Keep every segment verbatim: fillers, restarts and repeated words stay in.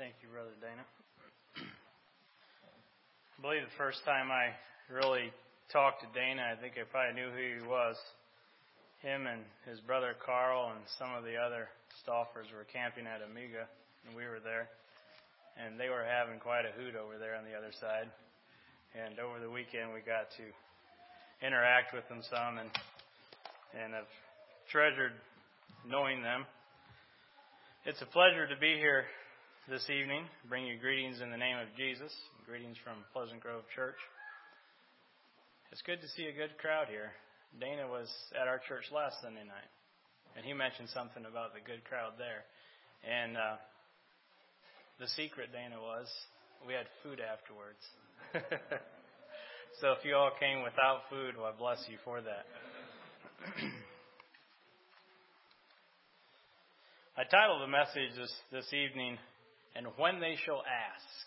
Thank you, Brother Dana. I believe the first time I really talked to Dana, I think I probably knew who he was. Him and his brother Carl and some of the other Stoffers were camping at Amiga, and we were there. And they were having quite a hoot over there on the other side. And over the weekend, we got to interact with them some, and and have treasured knowing them. It's a pleasure to be here this evening, bring you greetings in the name of Jesus, greetings from Pleasant Grove Church. It's good to see a good crowd here. Dana was at our church last Sunday night, and he mentioned something about the good crowd there. And uh, the secret, Dana, was we had food afterwards. So if you all came without food, well, I bless you for that. I titled the message this, this evening, And When They Shall Ask.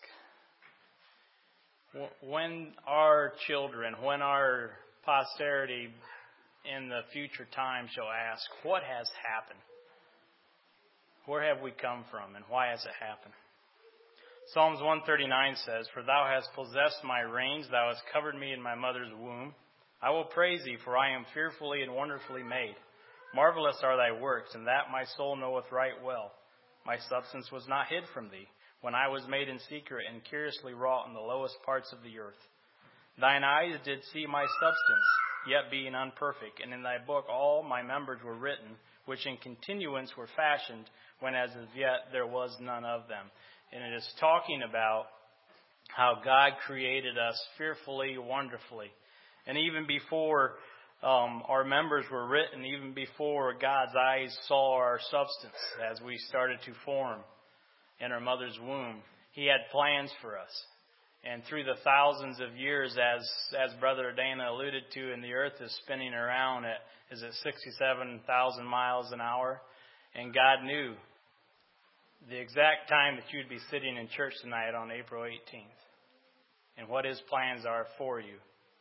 When our children, when our posterity in the future time shall ask, what has happened? Where have we come from, and why has it happened? Psalms one thirty-nine says, For thou hast possessed my reins, thou hast covered me in my mother's womb. I will praise thee, for I am fearfully and wonderfully made. Marvelous are thy works, and that my soul knoweth right well. My substance was not hid from thee, when I was made in secret and curiously wrought in the lowest parts of the earth. Thine eyes did see my substance, yet being unperfect, and in thy book all my members were written, which in continuance were fashioned, when as of yet there was none of them. And it is talking about how God created us fearfully, wonderfully. And even before um, our members were written, even before God's eyes saw our substance as we started to form in our mother's womb, He had plans for us. And through the thousands of years, as as Brother Dana alluded to, and the earth is spinning around at, is it sixty-seven thousand miles an hour? And God knew the exact time that you'd be sitting in church tonight on April eighteenth, and what His plans are for you,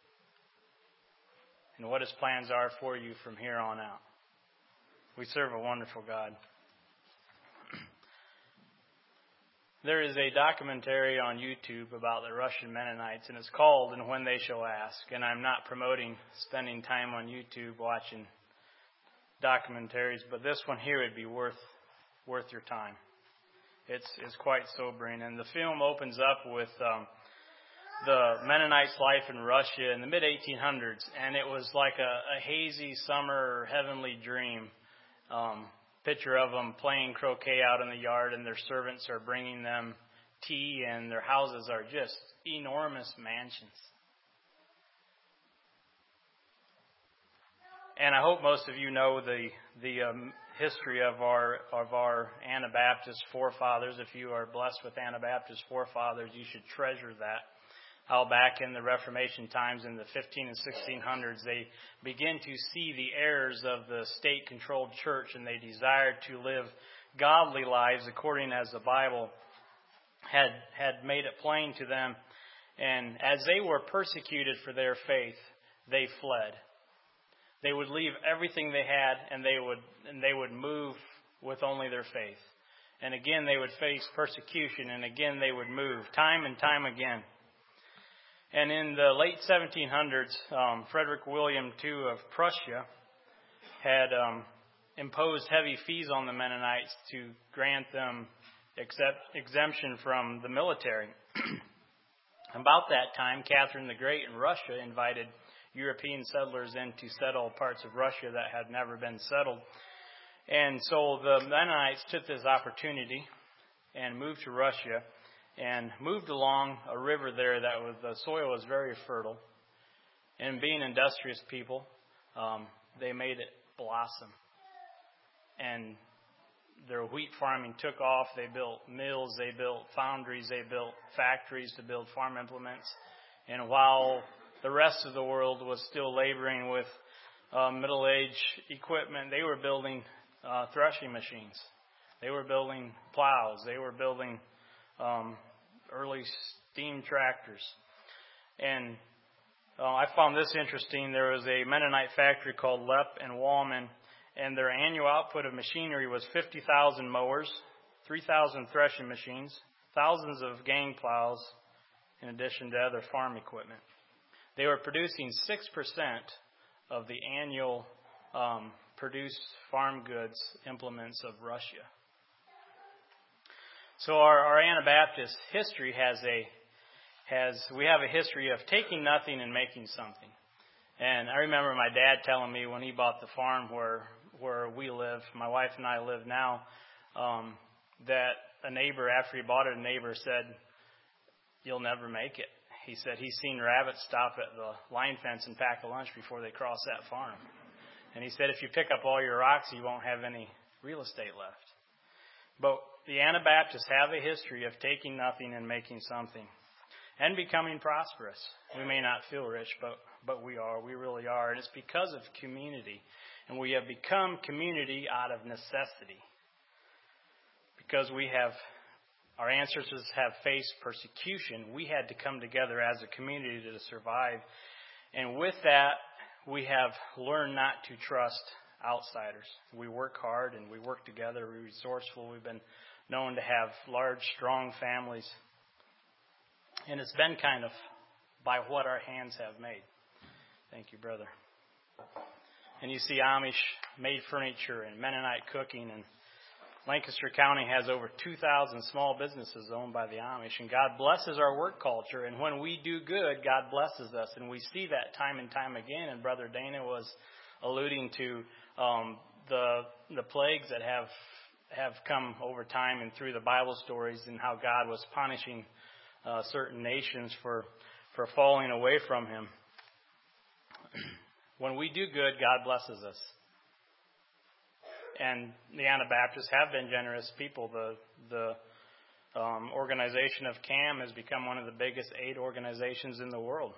and what His plans are for you from here on out. We serve a wonderful God. There is a documentary on YouTube about the Russian Mennonites, and it's called And When They Shall Ask. And I'm not promoting spending time on YouTube watching documentaries, but this one here would be worth worth your time. It's, it's quite sobering. And the film opens up with um, the Mennonites' life in Russia in the mid eighteen hundreds, and it was like a, a hazy summer heavenly dream. Um, picture of them playing croquet out in the yard, and their servants are bringing them tea, and their houses are just enormous mansions. And I hope most of you know the the um, history of our of our Anabaptist forefathers. If you are blessed with Anabaptist forefathers, you should treasure that. How back in the Reformation times, in the fifteen and sixteen hundreds, they begin to see the errors of the state-controlled church, and they desired to live godly lives according as the Bible had had made it plain to them. And as they were persecuted for their faith, they fled. They would leave everything they had, and they would and they would move with only their faith. And again, they would face persecution, and again they would move, time and time again. And in the late seventeen hundreds, um, Frederick William the Second of Prussia had um, imposed heavy fees on the Mennonites to grant them accept, exemption from the military. About that time, Catherine the Great in Russia invited European settlers in to settle parts of Russia that had never been settled. And so the Mennonites took this opportunity and moved to Russia, and moved along a river there that was, the soil was very fertile. And being industrious people, um, they made it blossom. And their wheat farming took off. They built mills, they built foundries, they built factories to build farm implements. And while the rest of the world was still laboring with uh, middle-age equipment, they were building uh, threshing machines. They were building plows. They were building um, early steam tractors. And uh, I found this interesting. There was a Mennonite factory called Lepp and Wallman, and their annual output of machinery was fifty thousand mowers, three thousand threshing machines, thousands of gang plows in addition to other farm equipment. They were producing six percent of the annual um, produced farm goods implements of Russia. So our, our Anabaptist history has a has we have a history of taking nothing and making something. And I remember my dad telling me when he bought the farm where where we live, my wife and I live now, um, that a neighbor, after he bought it, a neighbor said, "You'll never make it." He said he's seen rabbits stop at the line fence and pack a lunch before they cross that farm. And he said if you pick up all your rocks, you won't have any real estate left. But the Anabaptists have a history of taking nothing and making something and becoming prosperous. We may not feel rich, but, but we are. We really are. And it's because of community. And we have become community out of necessity. Because we have... Our ancestors have faced persecution. We had to come together as a community to survive. And with that, we have learned not to trust outsiders. We work hard and we work together. We're resourceful. We've been known to have large, strong families. And it's been kind of by what our hands have made. Thank you, brother. And you see Amish made furniture and Mennonite cooking, and Lancaster County has over two thousand small businesses owned by the Amish, and God blesses our work culture. And when we do good, God blesses us, and we see that time and time again. And Brother Dana was alluding to um, the the plagues that have have come over time and through the Bible stories, and how God was punishing uh, certain nations for for falling away from Him. When we do good, God blesses us. And the Anabaptists have been generous people. The the um, organization of C A M has become one of the biggest aid organizations in the world.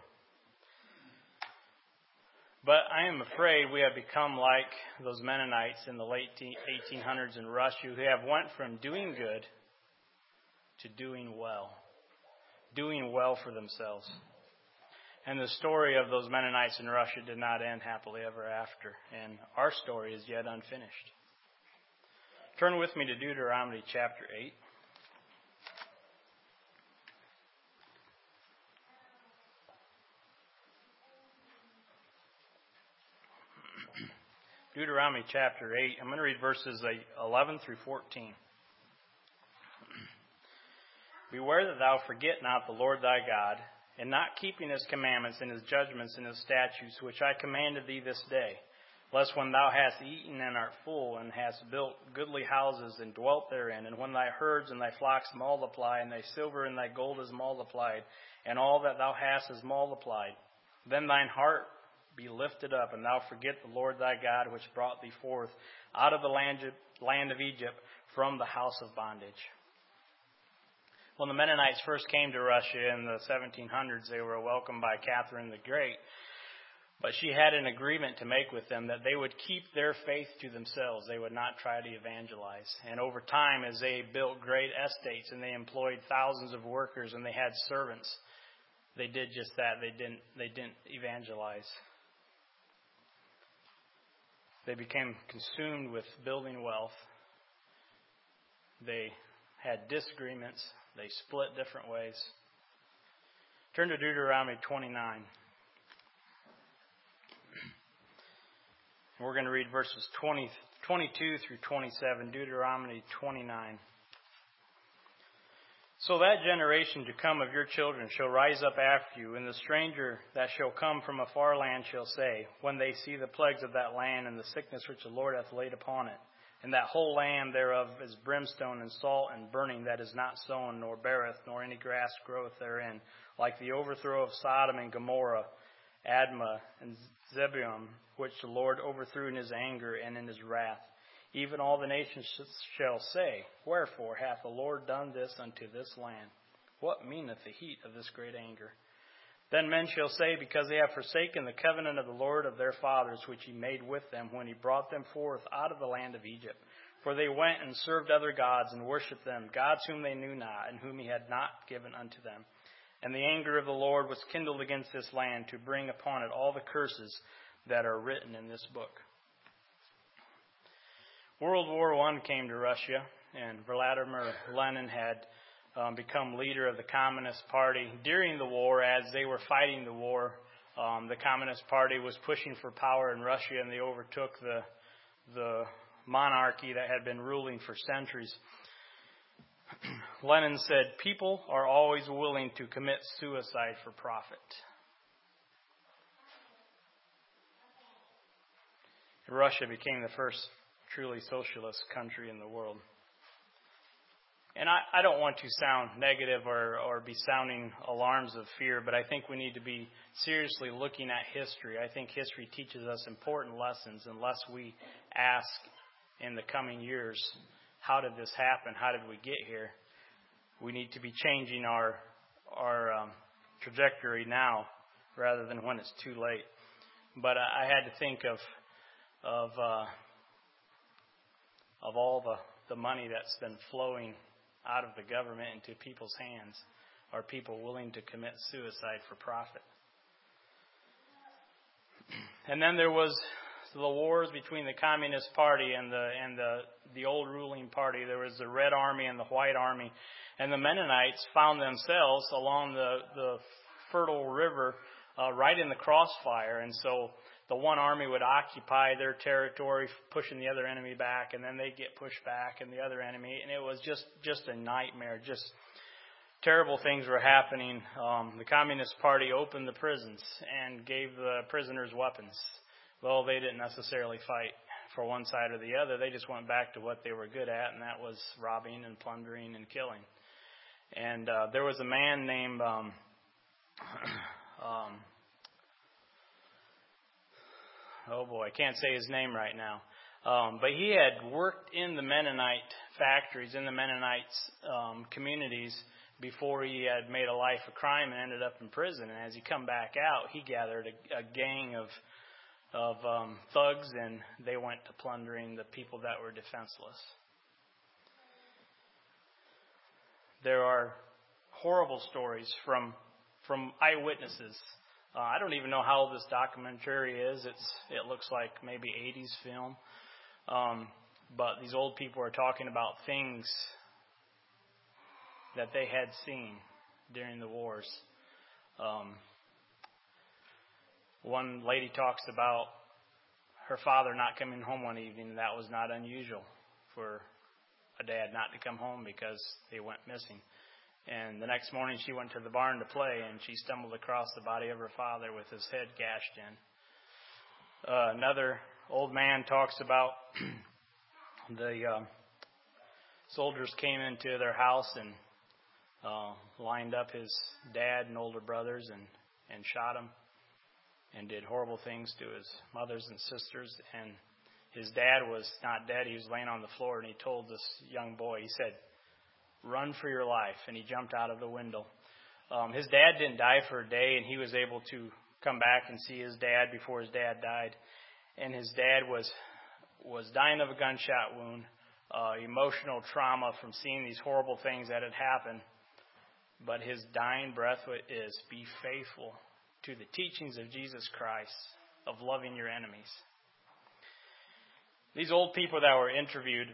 But I am afraid we have become like those Mennonites in the late eighteen hundreds in Russia, who have went from doing good to doing well, doing well for themselves. And the story of those Mennonites in Russia did not end happily ever after. And our story is yet unfinished. Turn with me to Deuteronomy chapter eight. Deuteronomy chapter eight. I'm going to read verses eleven through fourteen. Beware that thou forget not the Lord thy God, and not keeping His commandments and His judgments and His statutes, which I commanded thee this day. Lest when thou hast eaten and art full, and hast built goodly houses and dwelt therein, and when thy herds and thy flocks multiply, and thy silver and thy gold is multiplied, and all that thou hast is multiplied, then thine heart be lifted up, and thou forget the Lord thy God, which brought thee forth out of the land of Egypt from the house of bondage. When the Mennonites first came to Russia in the seventeen hundreds, they were welcomed by Catherine the Great. But she had an agreement to make with them that they would keep their faith to themselves. They would not try to evangelize. And over time, as they built great estates and they employed thousands of workers and they had servants, they did just that. They didn't, they didn't evangelize. They became consumed with building wealth. They had disagreements. They split different ways. Turn to Deuteronomy twenty-nine. We're going to read verses twenty, twenty-two through twenty-seven, Deuteronomy twenty-nine. So that generation to come of your children shall rise up after you, and the stranger that shall come from a far land shall say, when they see the plagues of that land and the sickness which the Lord hath laid upon it, and that whole land thereof is brimstone and salt and burning, that is not sown, nor beareth, nor any grass groweth therein, like the overthrow of Sodom and Gomorrah, Admah and Zeboim, which the Lord overthrew in His anger and in His wrath. Even all the nations shall say, wherefore hath the Lord done this unto this land? What meaneth the heat of this great anger? Then men shall say, because they have forsaken the covenant of the Lord of their fathers, which He made with them when He brought them forth out of the land of Egypt. For they went and served other gods and worshipped them, gods whom they knew not, and whom He had not given unto them. And the anger of the Lord was kindled against this land to bring upon it all the curses that are written in this book. World War One came to Russia, and Vladimir Lenin had um, become leader of the Communist Party. During the war, as they were fighting the war, um, the Communist Party was pushing for power in Russia, and they overtook the the monarchy that had been ruling for centuries. Lenin said, "People are always willing to commit suicide for profit." Russia became the first truly socialist country in the world. And I, I don't want to sound negative or, or be sounding alarms of fear, but I think we need to be seriously looking at history. I think history teaches us important lessons unless we ask in the coming years, how did this happen? How did we get here? We need to be changing our our um, trajectory now rather than when it's too late. But I, I had to think of of uh, of all the, the money that's been flowing out of the government into people's hands. Are people willing to commit suicide for profit? And then there was the wars between the Communist Party and the and the, the old ruling party. There was the Red Army and the White Army. And the Mennonites found themselves along the, the fertile river uh, right in the crossfire. And so the one army would occupy their territory, pushing the other enemy back, and then they'd get pushed back and the other enemy. And it was just, just a nightmare. Just terrible things were happening. Um, the Communist Party opened the prisons and gave the prisoners weapons. Well, they didn't necessarily fight for one side or the other. They just went back to what they were good at, and that was robbing and plundering and killing. And uh, there was a man named um, um, oh boy, I can't say his name right now. Um, but he had worked in the Mennonite factories, in the Mennonite um, communities before he had made a life of crime and ended up in prison. And as he come back out, he gathered a, a gang of of um, thugs, and they went to plundering the people that were defenseless. There are horrible stories from from eyewitnesses. Uh, I don't even know how old this documentary is. It's it looks like maybe eighties film. Um, but these old people are talking about things that they had seen during the wars. Um, one lady talks about her father not coming home one evening. That was not unusual for a dad not to come home because they went missing. And the next morning she went to the barn to play, and she stumbled across the body of her father with his head gashed in. Uh, another old man talks about the uh, soldiers came into their house and uh, lined up his dad and older brothers and, and shot him and did horrible things to his mothers and sisters. And his dad was not dead. He was laying on the floor, and he told this young boy, he said, "Run for your life." And he jumped out of the window. Um, his dad didn't die for a day, and he was able to come back and see his dad before his dad died. And his dad was was dying of a gunshot wound, uh, emotional trauma from seeing these horrible things that had happened. But his dying breath is, be faithful to the teachings of Jesus Christ of loving your enemies. These old people that were interviewed,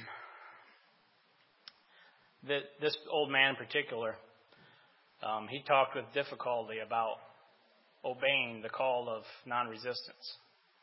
this old man in particular, um, he talked with difficulty about obeying the call of non-resistance.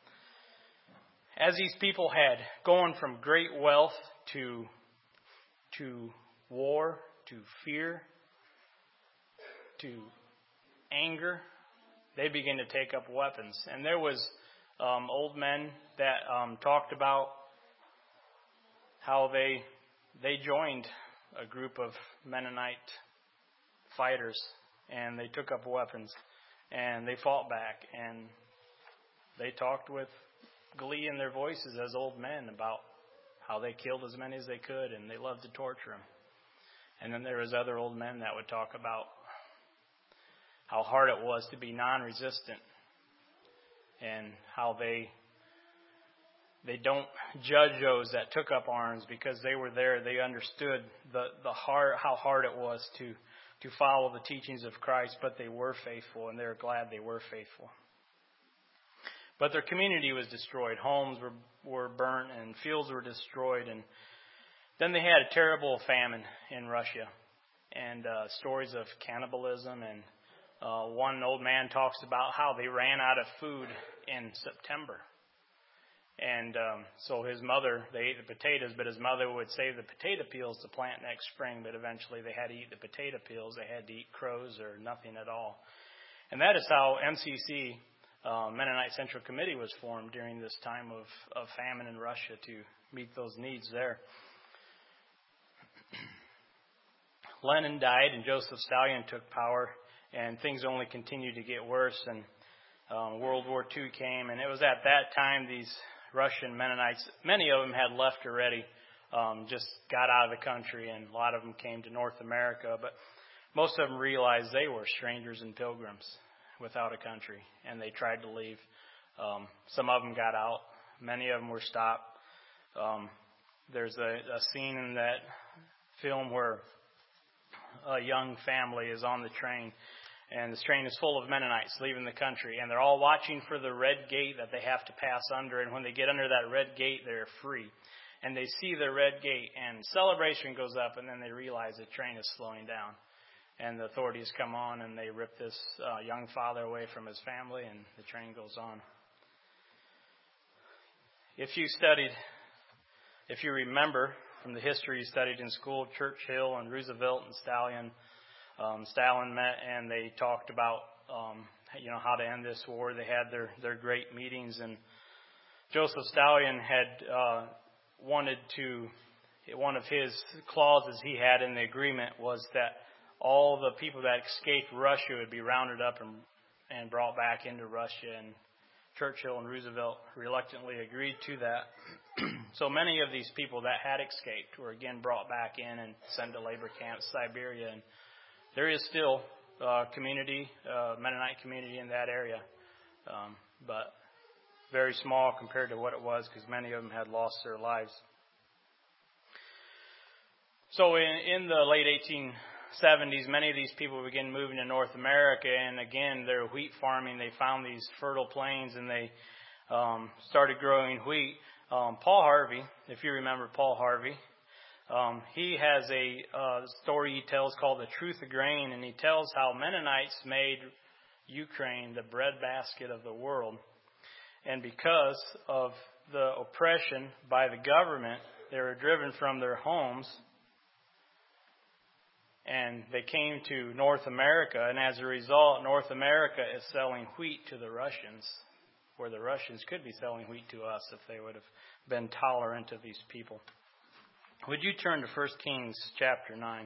As these people had gone from great wealth to to war, to fear, to anger, they began to take up weapons. And there was um, old men that um, talked about how they they joined a group of Mennonite fighters, and they took up weapons, and they fought back, and they talked with glee in their voices as old men about how they killed as many as they could, and they loved to torture them. And then there was other old men that would talk about how hard it was to be non-resistant, and how they they don't judge those that took up arms because they were there. They understood the the hard how hard it was to to follow the teachings of Christ, but they were faithful, and they were glad they were faithful. But their community was destroyed. Homes were were burnt, and fields were destroyed. And then they had a terrible famine in Russia. and uh, stories of cannibalism. And uh, one old man talks about how they ran out of food in September. And um, so his mother, they ate the potatoes, but his mother would save the potato peels to plant next spring, but eventually they had to eat the potato peels. They had to eat crows or nothing at all. And that is how M C C, uh, Mennonite Central Committee, was formed during this time of, of famine in Russia to meet those needs there. Lenin died and Joseph Stalin took power, and things only continued to get worse. And um, World War Two came, and it was at that time these Russian Mennonites, many of them had left already, um, just got out of the country, and a lot of them came to North America. But most of them realized they were strangers and pilgrims without a country, and they tried to leave. Um, some of them got out. Many of them were stopped. Um, there's a, a scene in that film where a young family is on the train, and the train is full of Mennonites leaving the country, and they're all watching for the red gate that they have to pass under. And when they get under that red gate, they're free. And they see the red gate, and celebration goes up, and then they realize the train is slowing down. And the authorities come on, and they rip this uh, young father away from his family, and the train goes on. If you studied, if you remember from the history you studied in school, Churchill and Roosevelt and Stalin, Um, Stalin met, and they talked about, um, you know, how to end this war. They had their, their great meetings, and Joseph Stalin had uh, wanted to, one of his clauses he had in the agreement was that all the people that escaped Russia would be rounded up and, and brought back into Russia, and Churchill and Roosevelt reluctantly agreed to that. So many of these people that had escaped were again brought back in and sent to labor camps, Siberia, and there is still a community, uh, Mennonite community in that area, um, but very small compared to what it was because many of them had lost their lives. So in, in the late eighteen seventies, many of these people began moving to North America, and again, they're wheat farming. They found these fertile plains, and they um, started growing wheat. Um, Paul Harvey, if you remember Paul Harvey, Um, he has a uh, story he tells called The Truth of Grain, and he tells how Mennonites made Ukraine the breadbasket of the world. And because of the oppression by the government, they were driven from their homes, and they came to North America. And as a result, North America is selling wheat to the Russians, where the Russians could be selling wheat to us if they would have been tolerant of these people. Would you turn to First Kings chapter nine?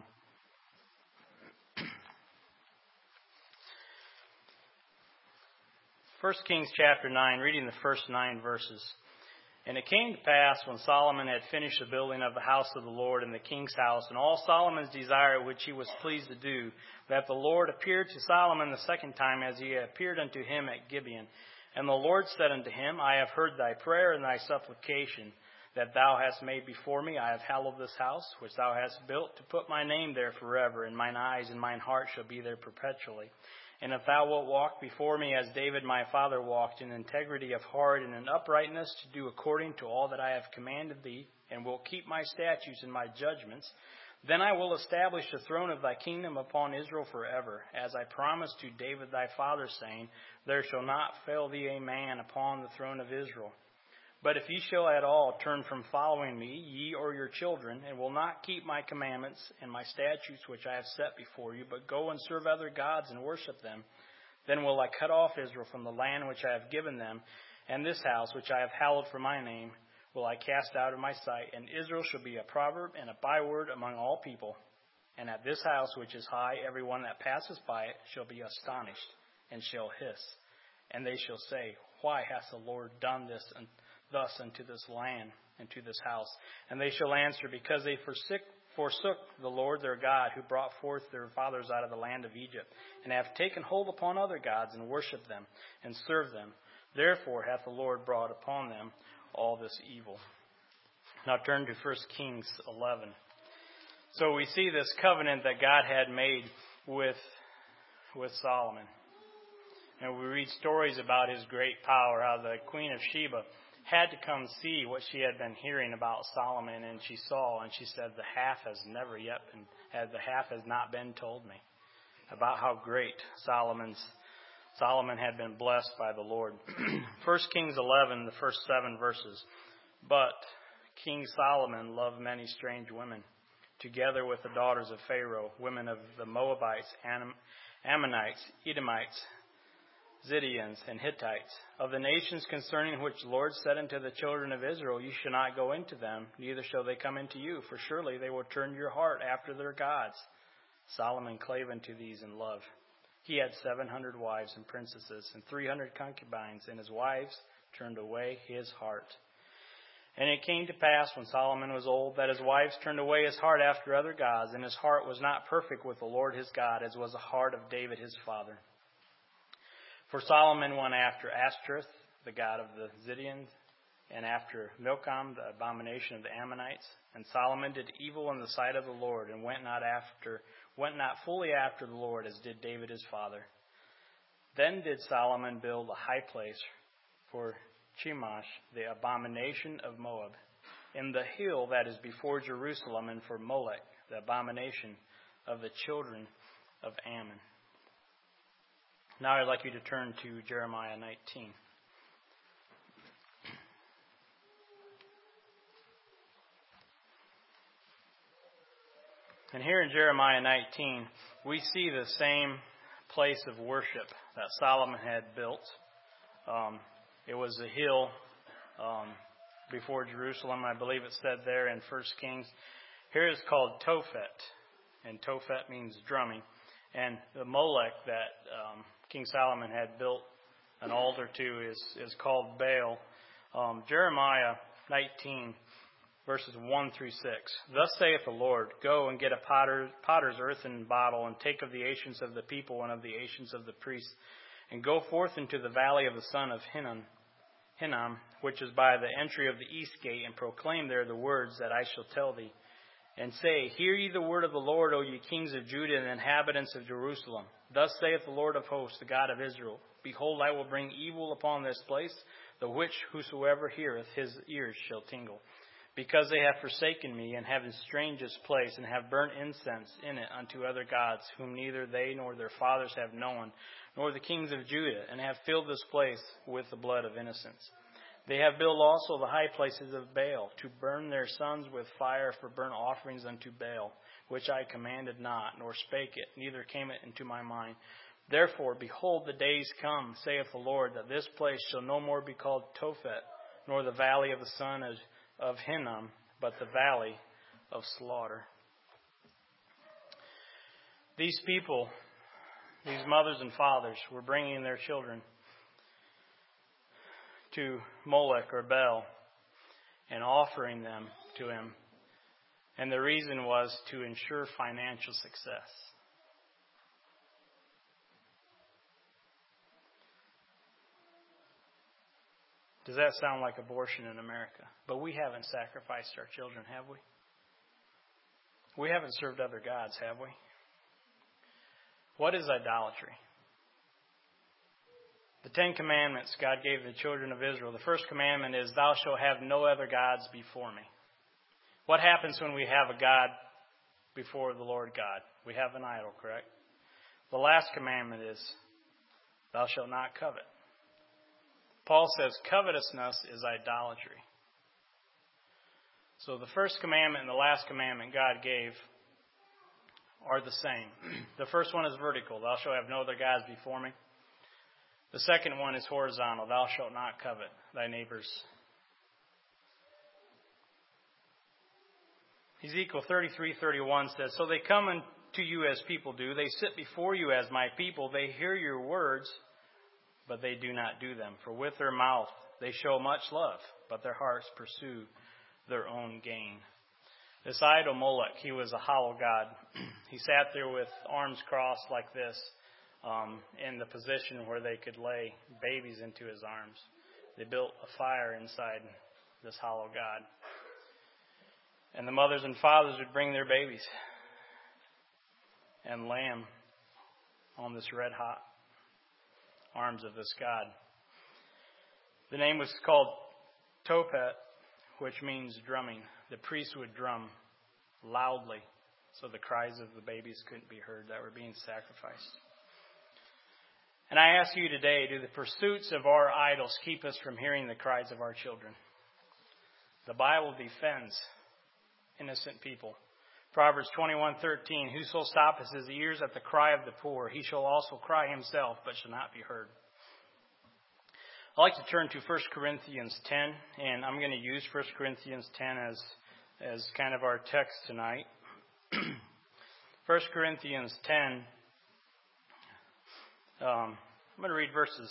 First Kings chapter nine, reading the first nine verses. And it came to pass, when Solomon had finished the building of the house of the Lord and the king's house, and all Solomon's desire which he was pleased to do, that the Lord appeared to Solomon the second time, as he had appeared unto him at Gibeon. And the Lord said unto him, I have heard thy prayer and thy supplication that thou hast made before me. I have hallowed this house, which thou hast built, to put my name there forever, and mine eyes and mine heart shall be there perpetually. And if thou wilt walk before me as David my father walked, in integrity of heart and in uprightness, to do according to all that I have commanded thee, and wilt keep my statutes and my judgments, then I will establish the throne of thy kingdom upon Israel forever, as I promised to David thy father, saying, There shall not fail thee a man upon the throne of Israel. But if ye shall at all turn from following me, ye or your children, and will not keep my commandments and my statutes which I have set before you, but go and serve other gods and worship them, then will I cut off Israel from the land which I have given them, and this house which I have hallowed for my name will I cast out of my sight, and Israel shall be a proverb and a byword among all people. And at this house which is high, every one that passes by it shall be astonished, and shall hiss. And they shall say, Why hath the Lord done this and thus unto this land and to this house? And they shall answer, Because they forsook, forsook the Lord their God, who brought forth their fathers out of the land of Egypt, and have taken hold upon other gods, and worshipped them, and served them. Therefore hath the Lord brought upon them all this evil. Now turn to First Kings eleven. So we see this covenant that God had made with, with Solomon. And we read stories about his great power, how the Queen of Sheba had to come see what she had been hearing about Solomon, and she saw, and she said, the half has never yet been, the half has not been told me about how great Solomon's Solomon had been blessed by the Lord. First Kings eleven, the first seven verses. But King Solomon loved many strange women, together with the daughters of Pharaoh, women of the Moabites, Ammonites, Edomites, Zidonians, and Hittites, of the nations concerning which the Lord said unto the children of Israel, you shall not go into them, neither shall they come into you, for surely they will turn your heart after their gods. Solomon clave unto these in love. He had seven hundred wives and princesses, and three hundred concubines, and his wives turned away his heart. And it came to pass, when Solomon was old, that his wives turned away his heart after other gods, and his heart was not perfect with the Lord his God, as was the heart of David his father. For Solomon went after Ashtoreth, the god of the Zidonians, and after Milcom, the abomination of the Ammonites. And Solomon did evil in the sight of the Lord, and went not after, went not fully after the Lord, as did David his father. Then did Solomon build a high place for Chemosh, the abomination of Moab, in the hill that is before Jerusalem, and for Molech, the abomination of the children of Ammon. Now I'd like you to turn to Jeremiah nineteen. And here in Jeremiah nineteen, we see the same place of worship that Solomon had built. Um, it was a hill um, before Jerusalem. I believe it said there in First Kings. Here it's called Tophet, and Tophet means drumming. And the Molech that um, King Solomon had built an altar to is, is called Baal. Um, Jeremiah nineteen, verses one through six. Thus saith the Lord, go and get a potter, potter's earthen bottle, and take of the ashes of the people and of the ashes of the priests, and go forth into the valley of the son of Hinnom, Hinnom, which is by the entry of the east gate, and proclaim there the words that I shall tell thee. And say, hear ye the word of the Lord, O ye kings of Judah and inhabitants of Jerusalem. Thus saith the Lord of hosts, the God of Israel, behold, I will bring evil upon this place, the which whosoever heareth his ears shall tingle. Because they have forsaken me, and have estranged this place, and have burnt incense in it unto other gods, whom neither they nor their fathers have known, nor the kings of Judah, and have filled this place with the blood of innocents. They have built also the high places of Baal, to burn their sons with fire for burnt offerings unto Baal, which I commanded not, nor spake it, neither came it into my mind. Therefore, behold, the days come, saith the Lord, that this place shall no more be called Tophet, nor the valley of the son of, of Hinnom, but the valley of slaughter. These people, these mothers and fathers, were bringing their children to Molech or Baal and offering them to him. And the reason was to ensure financial success. Does that sound like abortion in America? But we haven't sacrificed our children, have we? We haven't served other gods, have we? What is idolatry? The Ten Commandments God gave the children of Israel. The first commandment is, thou shalt have no other gods before me. What happens when we have a God before the Lord God? We have an idol, correct? The last commandment is, thou shalt not covet. Paul says covetousness is idolatry. So the first commandment and the last commandment God gave are the same. The first one is vertical. Thou shalt have no other gods before me. The second one is horizontal. Thou shalt not covet thy neighbor's. Ezekiel thirty-three thirty-one says, so they come unto you as people do. They sit before you as my people. They hear your words, but they do not do them. For with their mouth they show much love, but their hearts pursue their own gain. This idol Molech, he was a hollow god. He sat there with arms crossed like this, um, in the position where they could lay babies into his arms. They built a fire inside this hollow god. And the mothers and fathers would bring their babies and lay them on this red hot arms of this god. The name was called Tophet, which means drumming. The priest would drum loudly so the cries of the babies couldn't be heard that were being sacrificed. And I ask you today, do the pursuits of our idols keep us from hearing the cries of our children? The Bible defends innocent people. Proverbs twenty-one thirteen, whoso stoppeth his ears at the cry of the poor, he shall also cry himself, but shall not be heard. I'd like to turn to First Corinthians ten, and I'm going to use First Corinthians ten as, as kind of our text tonight. First Corinthians ten, um, I'm going to read verses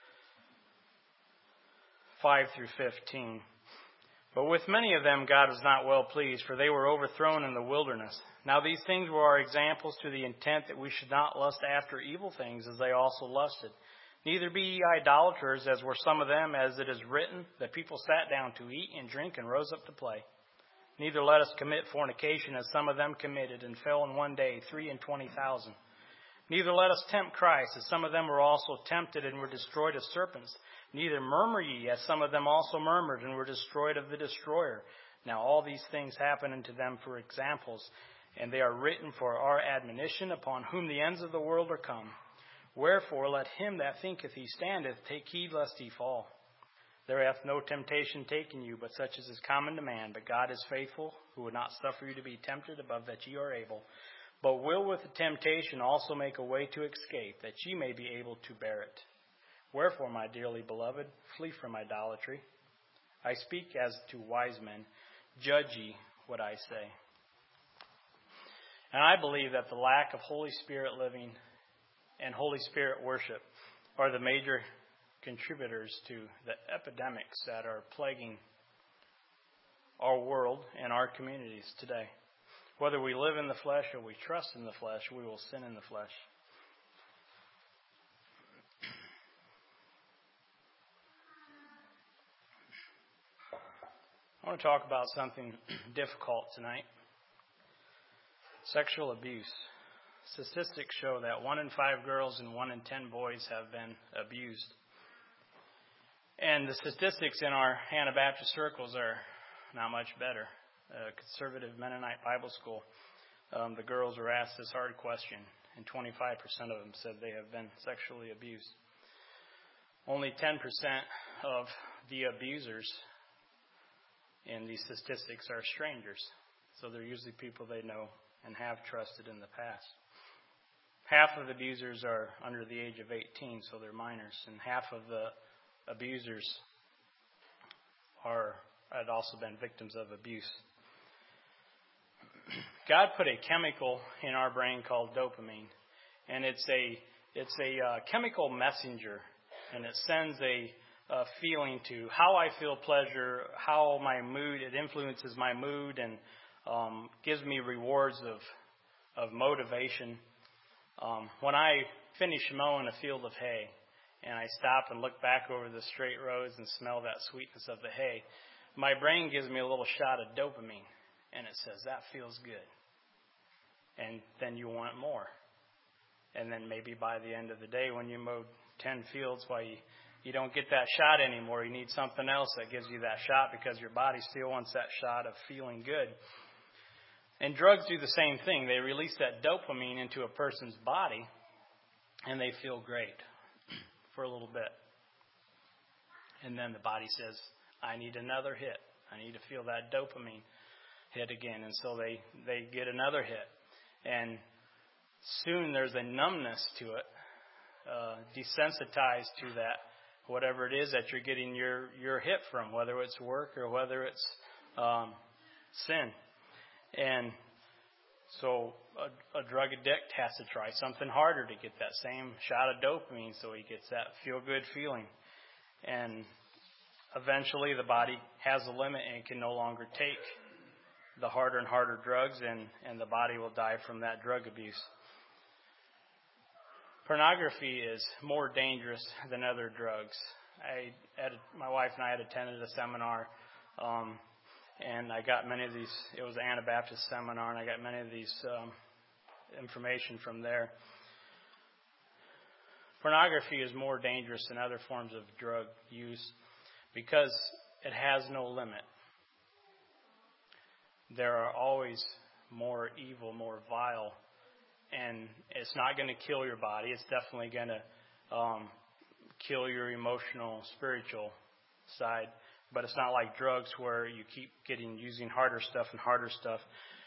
five through fifteen. But with many of them God was not well pleased, for they were overthrown in the wilderness. Now these things were our examples, to the intent that we should not lust after evil things as they also lusted. Neither be ye idolaters, as were some of them, as it is written, the people sat down to eat and drink and rose up to play. Neither let us commit fornication, as some of them committed, and fell in one day three and twenty thousand. Neither let us tempt Christ, as some of them were also tempted and were destroyed of serpents. Neither murmur ye, as some of them also murmured and were destroyed of the destroyer. Now all these things happen unto them for examples, and they are written for our admonition, upon whom the ends of the world are come. Wherefore let him that thinketh he standeth take heed lest he fall. There hath no temptation taken you, but such as is common to man. But God is faithful, who would not suffer you to be tempted above that ye are able, but will with the temptation also make a way to escape, that ye may be able to bear it. Wherefore, my dearly beloved, flee from idolatry. I speak as to wise men. Judge ye what I say. And I believe that the lack of Holy Spirit living and Holy Spirit worship are the major contributors to the epidemics that are plaguing our world and our communities today. Whether we live in the flesh or we trust in the flesh, we will sin in the flesh. I want to talk about something difficult tonight. Sexual abuse. Statistics show that one in five girls and one in ten boys have been abused. And the statistics in our Anabaptist circles are not much better. Uh, conservative Mennonite Bible school, um, the girls were asked this hard question, and twenty-five percent of them said they have been sexually abused. Only ten percent of the abusers in these statistics are strangers. So they're usually people they know and have trusted in the past. Half of the abusers are under the age of eighteen, so they're minors, and half of the abusers are had also been victims of abuse. God put a chemical in our brain called dopamine, and it's a it's a uh, chemical messenger, and it sends a Uh, feeling to how I feel pleasure, how my mood, it influences my mood and um, gives me rewards of of motivation. Um, when I finish mowing a field of hay and I stop and look back over the straight rows and smell that sweetness of the hay, my brain gives me a little shot of dopamine, and it says, that feels good. And then you want more. And then maybe by the end of the day when you mowed ten fields, why you You don't get that shot anymore. You need something else that gives you that shot because your body still wants that shot of feeling good. And drugs do the same thing. They release that dopamine into a person's body, and they feel great for a little bit. And then the body says, I need another hit. I need to feel that dopamine hit again. And so they, they get another hit. And soon there's a numbness to it, uh, desensitized to that. Whatever it is that you're getting your, your hit from, whether it's work or whether it's um, sin. And so a, a drug addict has to try something harder to get that same shot of dopamine so he gets that feel-good feeling. And eventually the body has a limit and it can no longer take the harder and harder drugs, and, and the body will die from that drug abuse. Pornography is more dangerous than other drugs. I had, my wife and I had attended a seminar, um, and I got many of these. It was an Anabaptist seminar, and I got many of these um, information from there. Pornography is more dangerous than other forms of drug use because it has no limit. There are always more evil, more vile, and it's not going to kill your body. It's definitely going to um, kill your emotional, spiritual side. But it's not like drugs where you keep getting using harder stuff and harder stuff.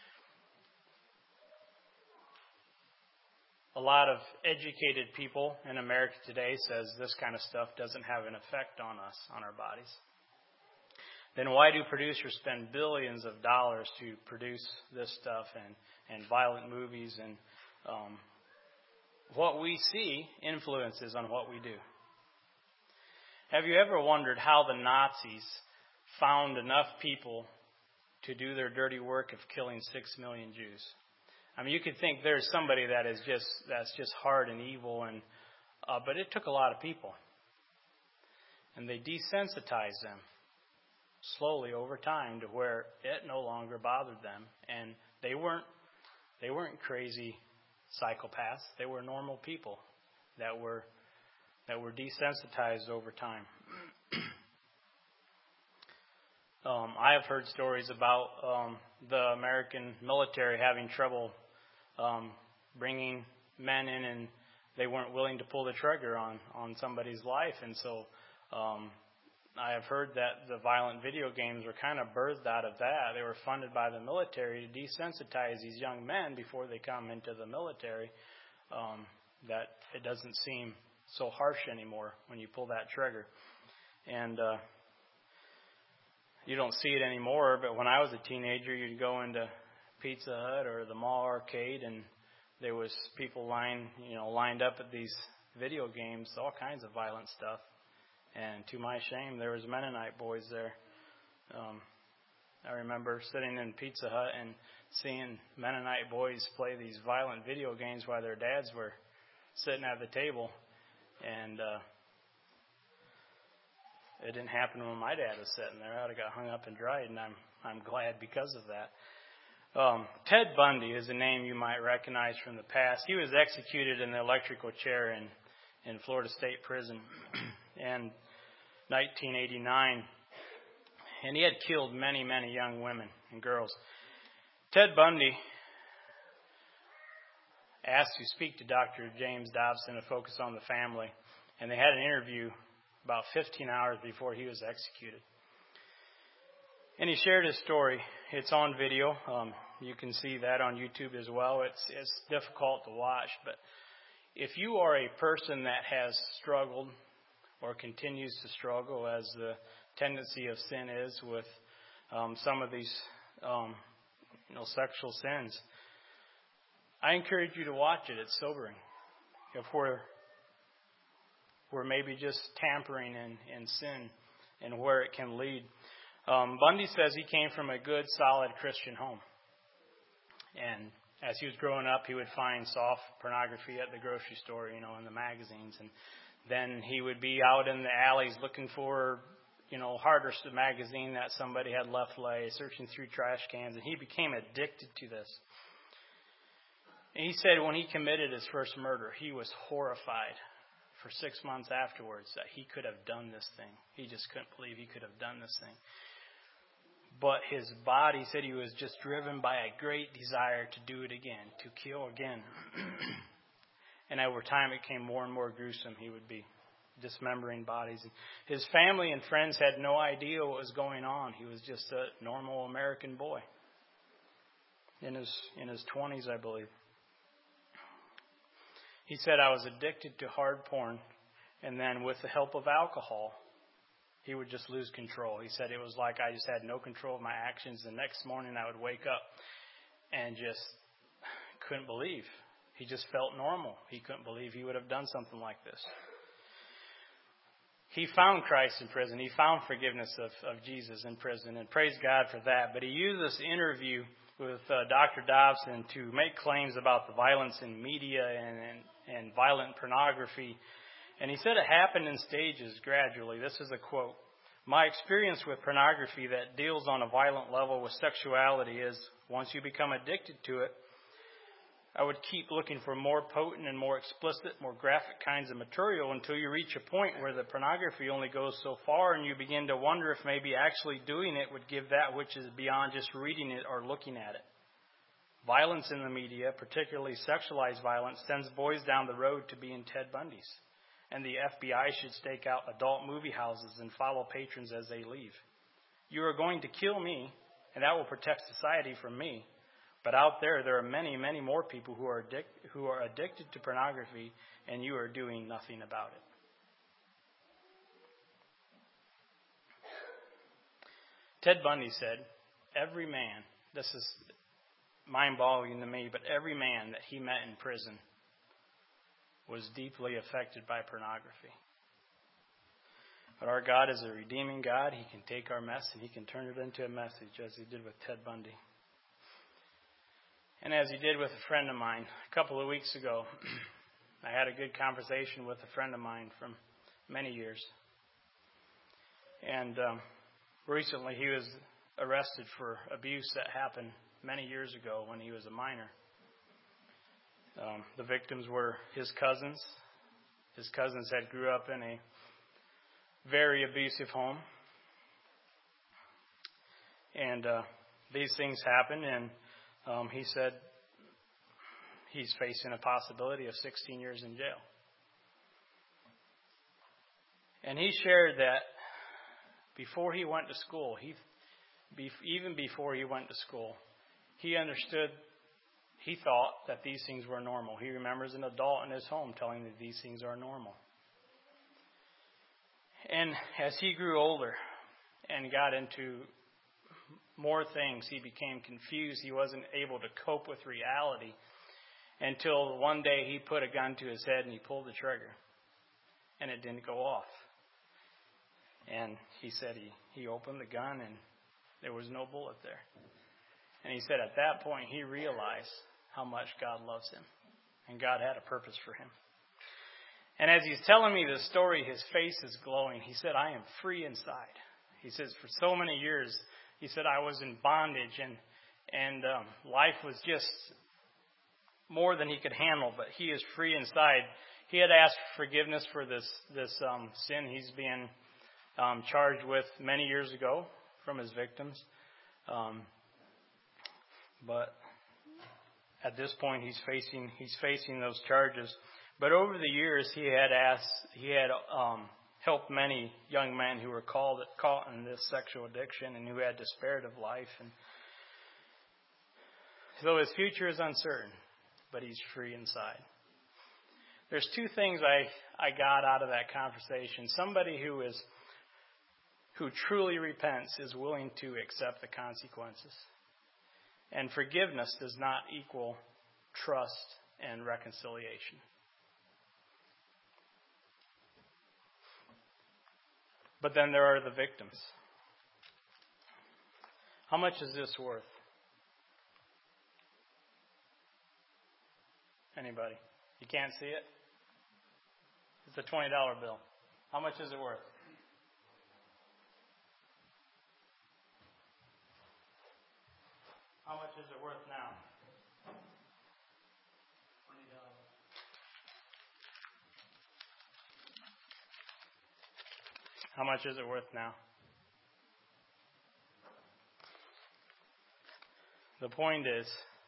A lot of educated people in America today says this kind of stuff doesn't have an effect on us, on our bodies. Then why do producers spend billions of dollars to produce this stuff and, and violent movies? And um, what we see influences on what we do. Have you ever wondered how the Nazis found enough people to do their dirty work of killing six million Jews? I mean, you could think there's somebody that is just that's just hard and evil, and uh, but it took a lot of people, and they desensitized them slowly over time to where it no longer bothered them, and they weren't they weren't crazy psychopaths. They were normal people that were that were desensitized over time. um, I have heard stories about um, the American military having trouble um, bringing men in, and they weren't willing to pull the trigger on, on somebody's life. And so um, I have heard that the violent video games were kind of birthed out of that. They were funded by the military to desensitize these young men before they come into the military, um, that it doesn't seem so harsh anymore when you pull that trigger. And uh, you don't see it anymore, but when I was a teenager, you'd go into Pizza Hut or the mall arcade, and there was people lined, you know, lined up at these video games, all kinds of violent stuff. And to my shame, there was Mennonite boys there. Um, I remember sitting in Pizza Hut and seeing Mennonite boys play these violent video games while their dads were sitting at the table. And uh, it didn't happen when my dad was sitting there. I would have got hung up and dried, and I'm I'm glad because of that. Um, Ted Bundy is a name you might recognize from the past. He was executed in the electrical chair in, in Florida State Prison in nineteen eighty-nine. And he had killed many, many young women and girls. Ted Bundy asked to speak to Doctor James Dobson to focus on the family. And they had an interview about fifteen hours before he was executed. And he shared his story. It's on video. Um, you can see that on YouTube as well. It's it's difficult to watch, but if you are a person that has struggled or continues to struggle, as the tendency of sin is with um, some of these um, you know, sexual sins, I encourage you to watch it. It's sobering. If we're we're maybe just tampering in, in sin and where it can lead. Um, Bundy says he came from a good, solid Christian home. And as he was growing up, he would find soft pornography at the grocery store, you know, in the magazines. And then he would be out in the alleys looking for, you know, harder magazine that somebody had left lay, searching through trash cans. And he became addicted to this. And he said when he committed his first murder, he was horrified for six months afterwards that he could have done this thing. He just couldn't believe he could have done this thing. But his body said he was just driven by a great desire to do it again, to kill again. And over time it became more and more gruesome. He would be dismembering bodies. His family and friends had no idea what was going on. He was just a normal American boy in his in his twenties, I believe. He said, I was addicted to hard porn, and then with the help of alcohol, he would just lose control. He said it was like I just had no control of my actions. The next morning I would wake up and just couldn't believe. He just felt normal. He couldn't believe he would have done something like this. He found Christ in prison. He found forgiveness of, of Jesus in prison, and praise God for that. But he used this interview with uh, Doctor Dobson to make claims about the violence in media and, and, and violent pornography. And he said it happened in stages gradually. This is a quote. My experience with pornography that deals on a violent level with sexuality is once you become addicted to it, I would keep looking for more potent and more explicit, more graphic kinds of material until you reach a point where the pornography only goes so far and you begin to wonder if maybe actually doing it would give that which is beyond just reading it or looking at it. Violence in the media, particularly sexualized violence, sends boys down the road to being Ted Bundys. And the F B I should stake out adult movie houses and follow patrons as they leave. You are going to kill me, and that will protect society from me. But out there, there are many, many more people who are addic- who are addicted to pornography, and you are doing nothing about it. Ted Bundy said, every man, this is mind-boggling to me, but every man that he met in prison was deeply affected by pornography. But our God is a redeeming God. He can take our mess and He can turn it into a message, as He did with Ted Bundy. And as He did with a friend of mine, a couple of weeks ago, I had a good conversation with a friend of mine from many years. And um, recently he was arrested for abuse that happened many years ago when he was a minor. Um, the victims were his cousins. His cousins had grew up in a very abusive home. And uh, these things happened, and um, he said he's facing a possibility of sixteen years in jail. And he shared that before he went to school, he, even before he went to school, he understood, he thought that these things were normal. He remembers an adult in his home telling him that these things are normal. And as he grew older and got into more things, he became confused. He wasn't able to cope with reality until one day he put a gun to his head and he pulled the trigger. And it didn't go off. And he said he, he opened the gun and there was no bullet there. And he said at that point he realized how much God loves him. And God had a purpose for him. And as he's telling me this story, his face is glowing. He said, I am free inside. He says, for so many years, he said, I was in bondage and and um, life was just more than he could handle, but he is free inside. He had asked forgiveness for this, this um, sin he's being um, charged with many years ago from his victims. Um, but at this point, he's facing he's facing those charges. But over the years, he had asked, he had um, helped many young men who were called, caught in this sexual addiction and who had despaired of life. And so his future is uncertain, but he's free inside. There's two things I, I got out of that conversation. Somebody who is who truly repents is willing to accept the consequences. And forgiveness does not equal trust and reconciliation. But then there are the victims. How much is this worth? Anybody? You can't see it? It's a twenty dollar bill. How much is it worth? How much is it worth now? twenty dollars. How much is it worth now? The point is,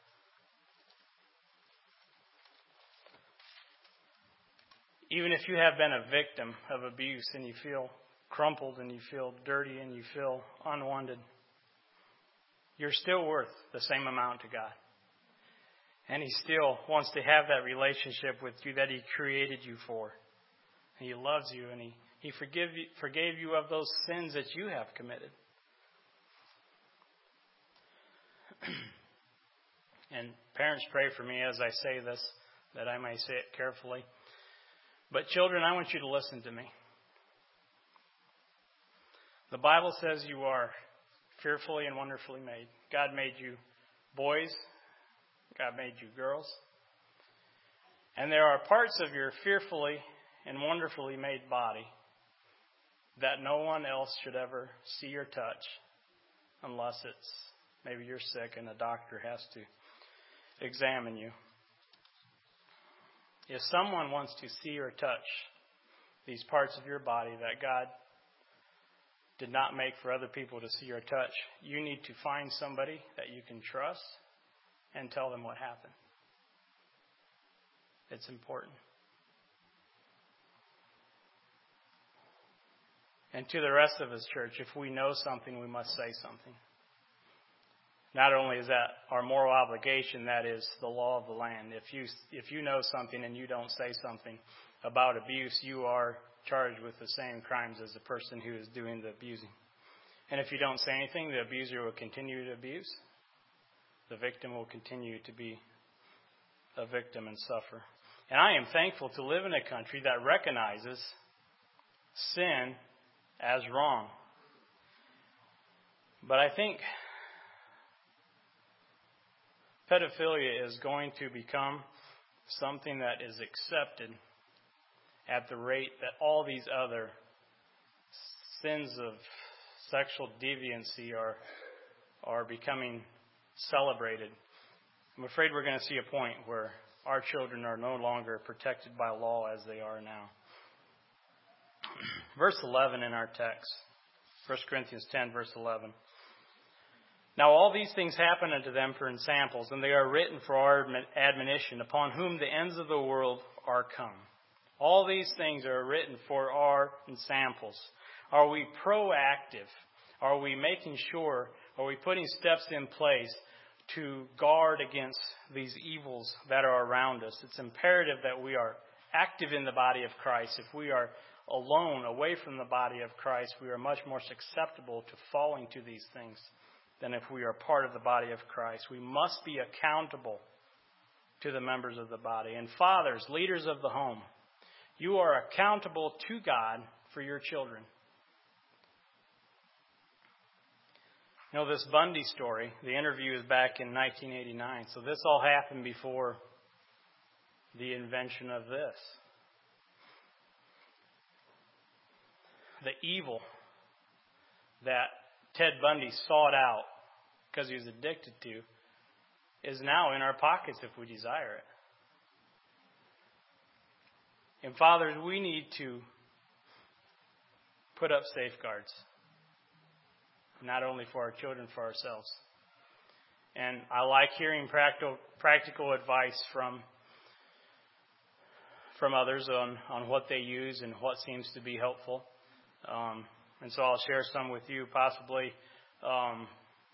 even if you have been a victim of abuse and you feel crumpled and you feel dirty and you feel unwanted, you're still worth the same amount to God. And He still wants to have that relationship with you that He created you for. And He loves you and He, he forgive you, forgave you of those sins that you have committed. And parents, pray for me as I say this, that I may say it carefully. But children, I want you to listen to me. The Bible says you are fearfully and wonderfully made. God made you boys. God made you girls. And there are parts of your fearfully and wonderfully made body that no one else should ever see or touch unless it's maybe you're sick and a doctor has to examine you. If someone wants to see or touch these parts of your body that God did not make for other people to see or touch, you need to find somebody that you can trust and tell them what happened. It's important. And to the rest of us, church, if we know something, we must say something. Not only is that our moral obligation, that is the law of the land. If you if you know something and you don't say something about abuse, you are charged with the same crimes as the person who is doing the abusing. And if you don't say anything, the abuser will continue to abuse. The victim will continue to be a victim and suffer. And I am thankful to live in a country that recognizes sin as wrong. But I think pedophilia is going to become something that is accepted at the rate that all these other sins of sexual deviancy are are becoming celebrated. I'm afraid we're going to see a point where our children are no longer protected by law as they are now. Verse eleven in our text, First Corinthians ten, verse eleven. Now all these things happen unto them for ensamples, and they are written for our admonition, upon whom the ends of the world are come. All these things are written for our ensamples. Are we proactive? Are we making sure, are we putting steps in place to guard against these evils that are around us? It's imperative that we are active in the body of Christ. If we are alone, away from the body of Christ, we are much more susceptible to falling to these things than if we are part of the body of Christ. We must be accountable to the members of the body. And fathers, leaders of the home, you are accountable to God for your children. You know, this Bundy story, the interview is back in nineteen eighty-nine. So this all happened before the invention of this. The evil that Ted Bundy sought out because he was addicted to is now in our pockets if we desire it. And fathers, we need to put up safeguards, not only for our children, for ourselves. And I like hearing practical practical advice from from others on, on what they use and what seems to be helpful. Um, and so I'll share some with you. Possibly um,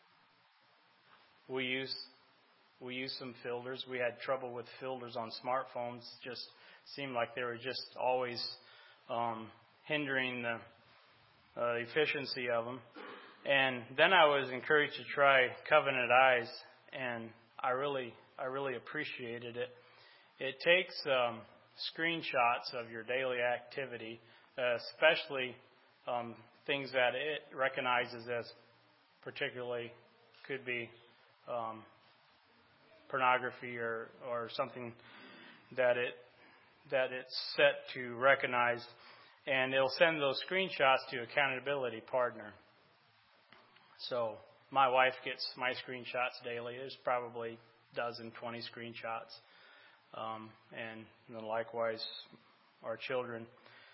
we use we use some filters. We had trouble with filters on smartphones. Just seemed like they were just always um, hindering the uh, efficiency of them. And then I was encouraged to try Covenant Eyes, and I really I really appreciated it. It takes um, screenshots of your daily activity, uh, especially um, things that it recognizes as particularly could be um, pornography or, or something that it that it's set to recognize, and it'll send those screenshots to Accountability Partner. So my wife gets my screenshots daily. There's probably a dozen, twenty screenshots. Um, and then likewise our children.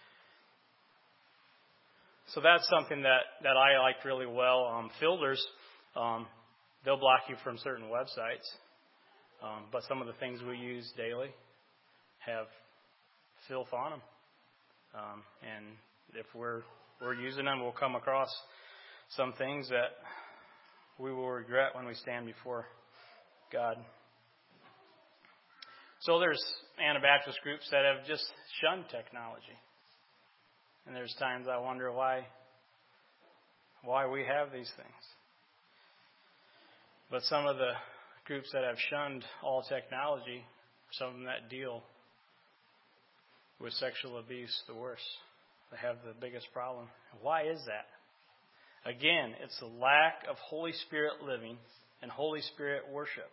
So that's something that, that I liked really well. Um, filters, um, they'll block you from certain websites. Um, but some of the things we use daily have filth on them. Um, and if we're we're using them, we'll come across some things that we will regret when we stand before God. So there's Anabaptist groups that have just shunned technology. And there's times I wonder why why we have these things. But some of the groups that have shunned all technology, some of them that deal with sexual abuse the worst. They have the biggest problem. Why is that? Again, it's the lack of Holy Spirit living and Holy Spirit worship.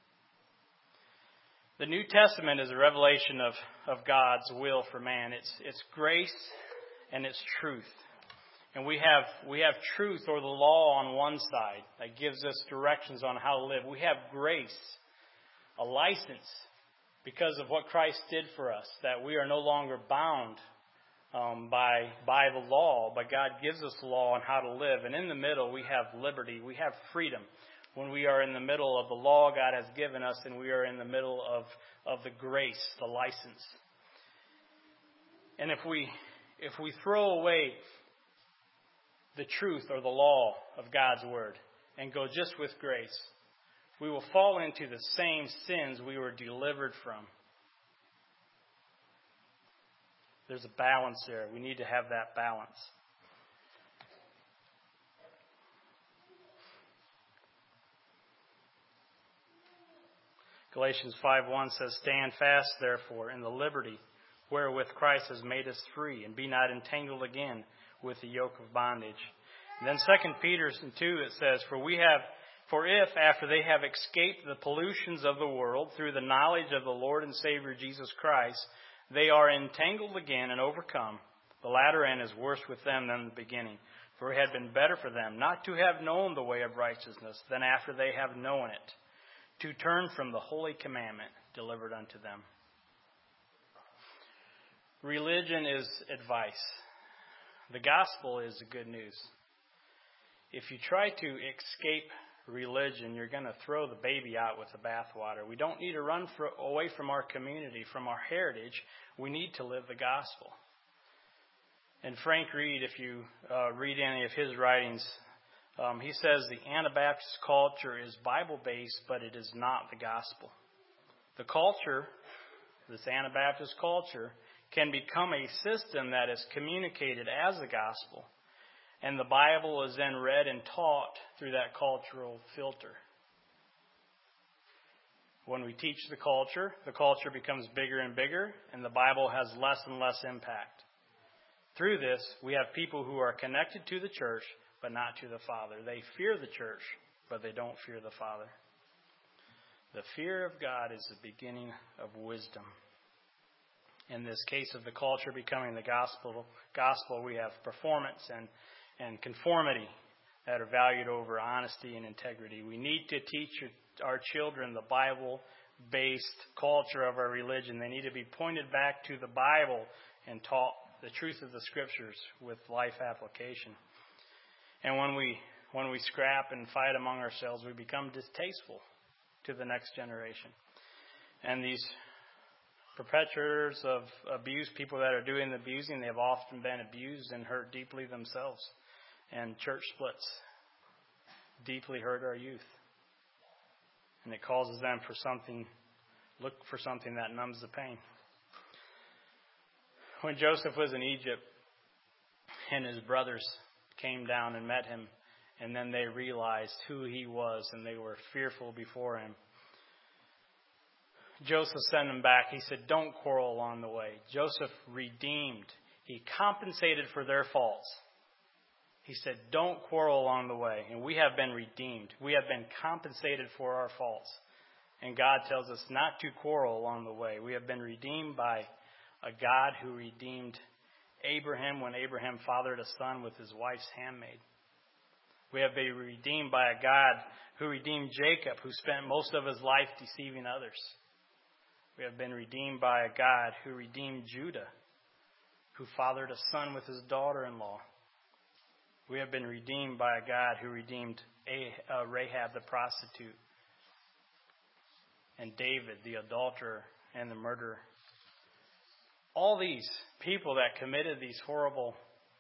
The New Testament is a revelation of, of God's will for man. It's it's grace and it's truth. And we have we have truth or the law on one side that gives us directions on how to live. We have grace, a license because of what Christ did for us, that we are no longer bound um, by by the law, but God gives us the law on how to live. And in the middle, we have liberty. We have freedom. When we are in the middle of the law God has given us, and we are in the middle of, of the grace, the license. And if we if we throw away the truth or the law of God's Word and go just with grace, we will fall into the same sins we were delivered from. There's a balance there. We need to have that balance. Galatians five one says, "Stand fast, therefore, in the liberty wherewith Christ has made us free, and be not entangled again with the yoke of bondage." And then Second Peter two, it says, "For we have, for if, after they have escaped the pollutions of the world through the knowledge of the Lord and Savior Jesus Christ, they are entangled again and overcome, the latter end is worse with them than the beginning. For it had been better for them not to have known the way of righteousness than after they have known it, to turn from the holy commandment delivered unto them." Religion is advice. The gospel is the good news. If you try to escape religion, you're going to throw the baby out with the bathwater. We don't need to run for, away from our community, from our heritage. We need to live the gospel. And Frank Reed, if you uh, read any of his writings, Um, he says the Anabaptist culture is Bible-based, but it is not the gospel. The culture, this Anabaptist culture, can become a system that is communicated as the gospel, and the Bible is then read and taught through that cultural filter. When we teach the culture, the culture becomes bigger and bigger, and the Bible has less and less impact. Through this, we have people who are connected to the church, but not to the Father. They fear the church, but they don't fear the Father. The fear of God is the beginning of wisdom. In this case of the culture becoming the gospel, gospel we have performance and, and conformity that are valued over honesty and integrity. We need to teach our children the Bible-based culture of our religion. They need to be pointed back to the Bible and taught the truth of the Scriptures with life application. And when we when we scrap and fight among ourselves, we become distasteful to the next generation. And these perpetrators of abuse, people that are doing the abusing, they have often been abused and hurt deeply themselves. And church splits deeply hurt our youth. And it causes them for something, look for something that numbs the pain. When Joseph was in Egypt and his brothers came down and met him, and then they realized who he was, and they were fearful before him. Joseph sent them back. He said, "Don't quarrel along the way." Joseph redeemed. He compensated for their faults. He said, "Don't quarrel along the way." And we have been redeemed. We have been compensated for our faults. And God tells us not to quarrel along the way. We have been redeemed by a God who redeemed Abraham when Abraham fathered a son with his wife's handmaid. We have been redeemed by a God who redeemed Jacob, who spent most of his life deceiving others. We have been redeemed by a God who redeemed Judah, who fathered a son with his daughter-in-law. We have been redeemed by a God who redeemed Rahab the prostitute, and David the adulterer and the murderer. All these people that committed these horrible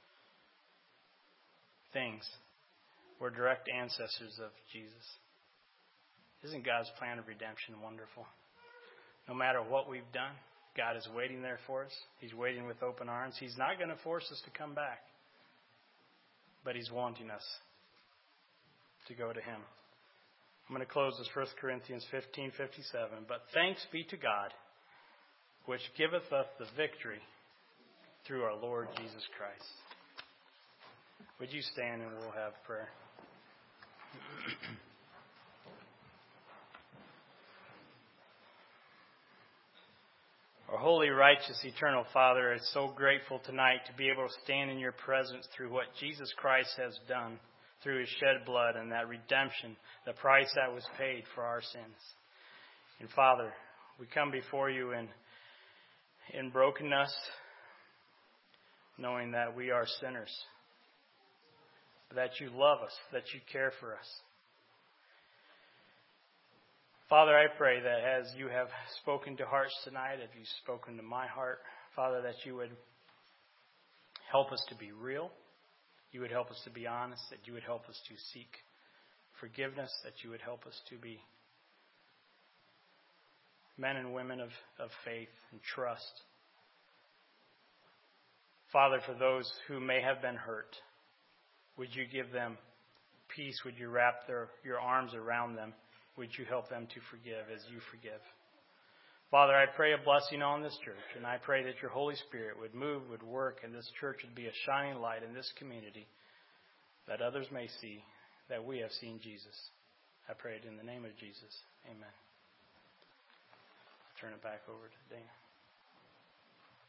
things were direct ancestors of Jesus. Isn't God's plan of redemption wonderful? No matter what we've done, God is waiting there for us. He's waiting with open arms. He's not going to force us to come back, but He's wanting us to go to Him. I'm going to close with First Corinthians fifteen fifty-seven. "But thanks be to God, which giveth us the victory through our Lord Jesus Christ." Would you stand and we'll have prayer? Our holy, righteous, eternal Father, it's so grateful tonight to be able to stand in your presence through what Jesus Christ has done through His shed blood and that redemption, the price that was paid for our sins. And Father, we come before you in, in brokenness, knowing that we are sinners, that you love us, that you care for us. Father, I pray that as you have spoken to hearts tonight, as you've spoken to my heart, Father, that you would help us to be real, you would help us to be honest, that you would help us to seek forgiveness, that you would help us to be men and women of, of faith and trust. Father, for those who may have been hurt, would you give them peace? Would you wrap their, your arms around them? Would you help them to forgive as you forgive? Father, I pray a blessing on this church, and I pray that your Holy Spirit would move, would work, and this church would be a shining light in this community, that others may see that we have seen Jesus. I pray it in the name of Jesus. Amen. I'll turn it back over to Dana.